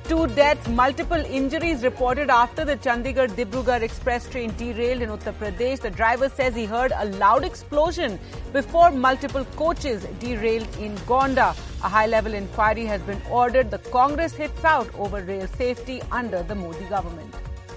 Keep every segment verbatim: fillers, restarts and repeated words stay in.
Two deaths, multiple injuries reported after the Chandigarh-Dibrugarh express train derailed in Uttar Pradesh. The driver says he heard a loud explosion before multiple coaches derailed in Gonda. A high-level inquiry has been ordered. The Congress hits out over rail safety under the Modi government.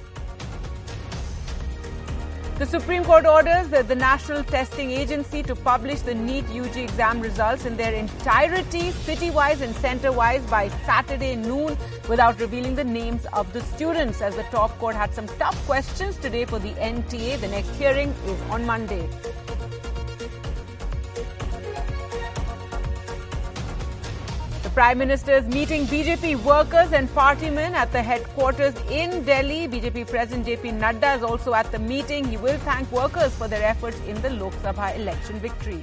The Supreme Court orders that the National Testing Agency to publish the NEET U G exam results in their entirety, city-wise and centre-wise, by Saturday noon without revealing the names of the students, as the top court had some tough questions today for the N T A. The next hearing is on Monday. The Prime Minister is meeting B J P workers and partymen at the headquarters in Delhi. B J P President J P Nadda is also at the meeting. He will thank workers for their efforts in the Lok Sabha election victory.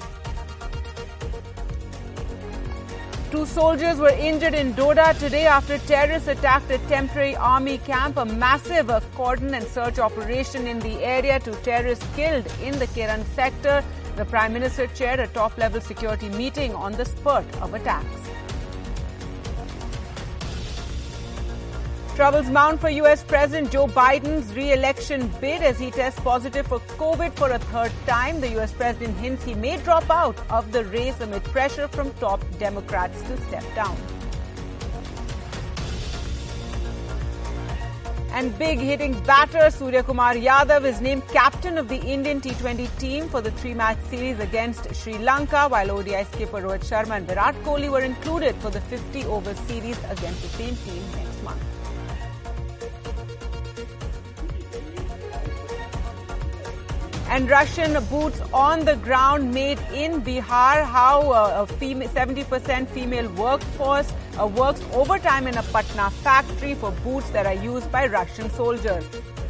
Two soldiers were injured in Doda today after terrorists attacked a temporary army camp. A massive cordon and search operation in the area. Two terrorists killed in the Keran sector. The Prime Minister chaired a top-level security meeting on the spurt of attacks. Troubles mount for U S President Joe Biden's re-election bid as he tests positive for COVID for a third time. The U S President hints he may drop out of the race amid pressure from top Democrats to step down. And big-hitting batter Surya Kumar Yadav is named captain of the Indian T twenty team for the three-match series against Sri Lanka, while O D I skipper Rohit Sharma and Virat Kohli were included for the fifty-over series against the same team next month. And Russian boots on the ground made in Bihar. How uh, a female, seventy percent female workforce uh, works overtime in a Patna factory for boots that are used by Russian soldiers.